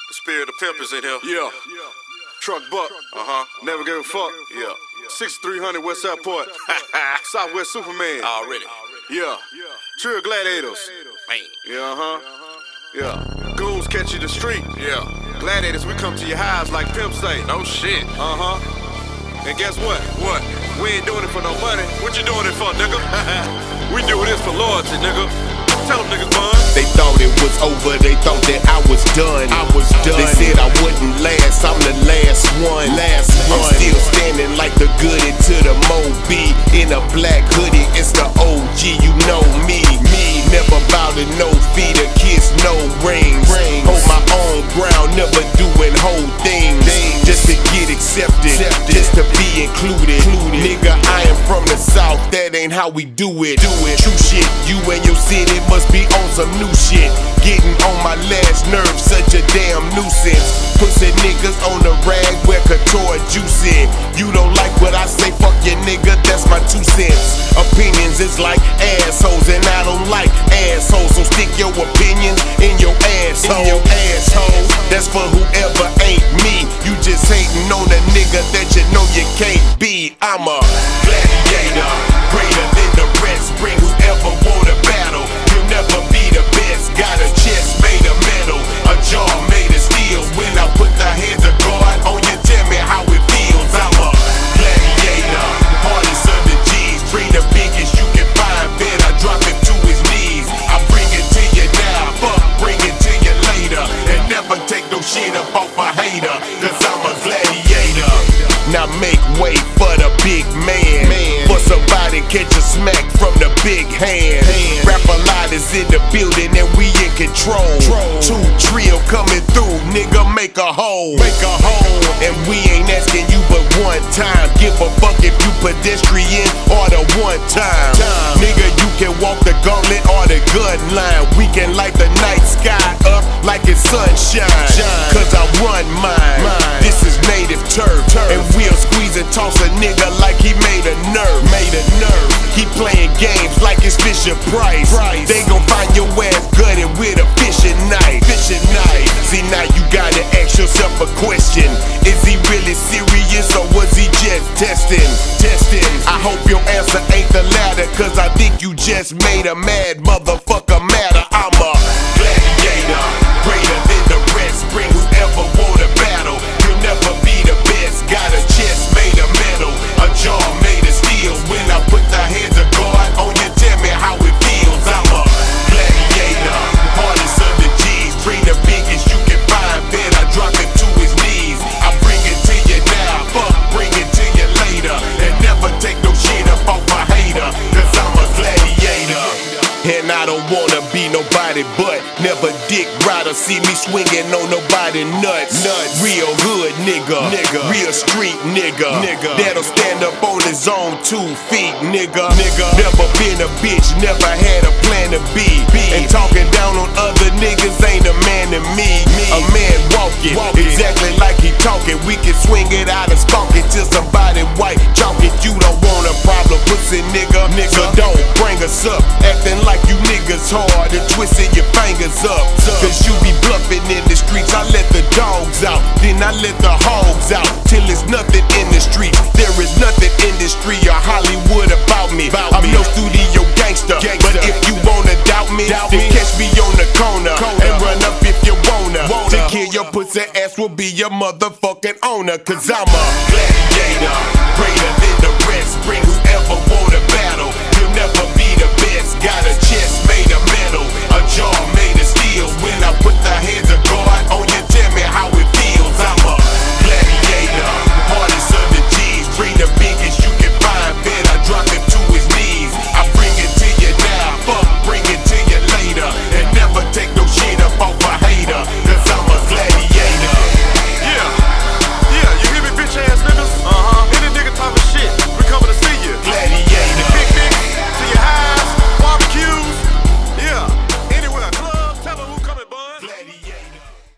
The spirit of pimp is in here. Yeah. Truck Buck. Never gave a fuck. Yeah. 6300 West Southport. Southwest Superman. Already. Yeah. Trill Gladiators. Man. Yeah, Yeah. Goons catch you the street. Yeah. Gladiators, we come to your highs like Pimp say. No shit. And guess what? What? We ain't doing it for no money. What you doing it for, nigga? We do this for loyalty, nigga. Tell them niggas, bun. They thought it was over, they thought that I was done. They said I wouldn't last, I'm the last one. I'm still standing like the goodie to the Moby. In a black hoodie, it's the OG, you know me. Never bow to no feet or kiss no rings. Hold my own ground, never doing whole things. Just to get accepted, just to be included. Nigga, I am from the South, that ain't how we do it. True shit, you and your city must be on some new shit. Getting on my last nerve, such a damn nuisance. Pussy niggas on the rag where couture juice in. You don't like what I say, fuck your nigga, that's my 2 cents. Opinions is like assholes, and I don't like assholes. So stick your opinion in your asshole. That's for whoever ain't me. You just hating on a nigga that you know you can't be. I'm a gladiator, greater than the rest. Bring whoever wanna battle. You'll never be the best. Got a chest made of metal, a jaw made of steel. When I put the hands of God on you, tell me how it feels. I'm a gladiator, hardest of the G's. Bring the biggest you can find, bet I drop him to his knees. I bring it to you now, fuck, bring it to you later. And never take no shit up off a hater, cause I'm a gladiator. Now make way for the big man. For somebody catch a smack from the big hand. Rap-A-Lot is in the building and we in control. 2 Trill coming through, nigga, make a hole. And we ain't asking you but one time. Give a fuck if you pedestrian or the one time. Nigga, you can walk the gauntlet or the gun line. We can light the night sky up like it's sunshine. Cause I run mine. This is native turf. And we'll squeeze and toss a nigga like he made a nerve. He playing games like it's Fisher Price. They gon' find your ass gutted with a fishing knife. See, now you gotta ask yourself a question. Is he really serious or was he just testing? I hope your answer ain't the latter, cause I think you just made a mad motherfucker madder. I'm a gladiator, greater than the rest. Bring whoever wanna battle. You'll never be the best. Got a chest made of metal, a jaw made of steel. When I put the hands of God on you, tell me how it feels. I'm a gladiator, hardest of the G's. Bring the biggest you can find, bet I drop him to his knees. I bring it to you now, fuck, bring it to you later. And never take no shit up off a hater, cause I'm a gladiator. And I don't wanna be nobody but never dick rider. See me swinging on nobody nuts. Real hood nigga. Real street nigga. That'll stand up on his own 2 feet, nigga. Never been a bitch, never had a plan to be. And talking down on other niggas ain't a man to me. A man walking exactly like he talking. We can swing it out and spark it till somebody white chalk it. You don't want a problem, pussy nigga. So don't bring us up acting like you niggas hard and twisting your fingers up. Cause you be bluffing in the streets. I let the dogs out, then I let the hogs out. Till there's nothing in the street. There is nothing industry or Hollywood about me. I'm no studio gangster. But if you wanna doubt me, then catch me on the corner and run up if you wanna. To kill your pussy ass will be your motherfucking owner. Cause I'm a gladiator, greater than the rest. Bring whoever